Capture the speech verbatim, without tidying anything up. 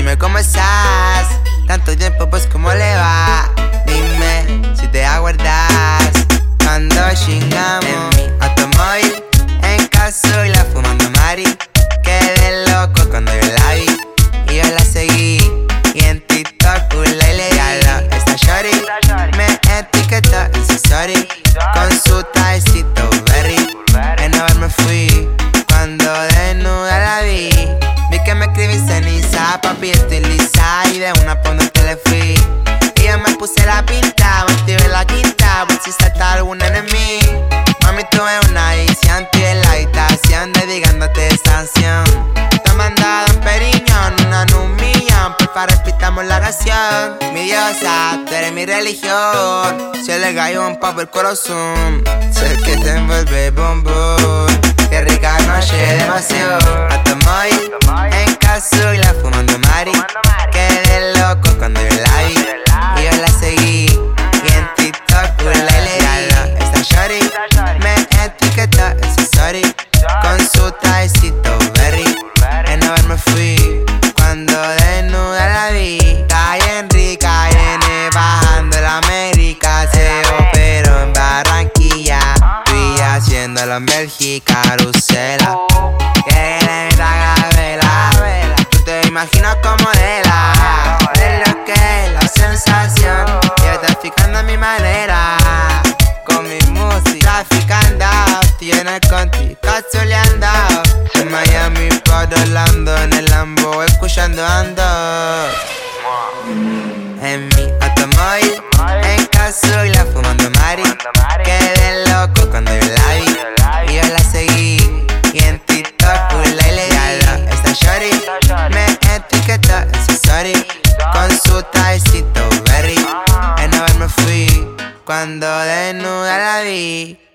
dime cómo estás. Tanto tiempo, pues cómo le va. Dime si te aguardas cuando chingamos en mi automóvil, en casa y la fumando mari. Quedé loco cuando yo la vi y yo la seguí. Y en TikTok un le diablo esta shorty me etiquetó en su story con su trajecito berry. En Uber me fui cuando desnuda la vi. Vi que me escribí ceniza, papi, estoy lisa. Y de una pa' donde le fui y yo me puse la pinta, me activé la quinta por si salta alguna en mí. Mami, tuve una visión, estoy en la habitación dedicándote esta canción. Tomando Don Periñón, una en un millón, porfa repitamos la canción. Mi diosa, tú eres mi religión. Si le cayó un pop el corazón, sé que te envuelve bombón. Qué rica noche de paseo, automóvil, en casa y la fumando mari. Quedé loco cuando yo la vi y yo la seguí. Y en TikTok un le diablo esta shorty me etiquetó en su story con su trajecito berry. En Uber me fui cuando desnuda la vi. Calle en rica, viene bajando la América. Se operó en Barranquilla, fui haciéndolo en Bélgica, Bruselas. Que le meta la vela, tú te imaginas como de la de lo que es la sensación. Yo traficando a mi manera, con mi música, traficando. Estoy en el country, cazuleando. En Miami, por Orlando, en el Lambo, escuchando ando. En mi automóvil, en casa y la fumando mari. Quedé loco cuando yo la vi y yo la seguí. Y en TikTok un le diablo esta shorty me etiquetó en su story con su trajecito berry. En Uber me fui cuando desnuda la vi.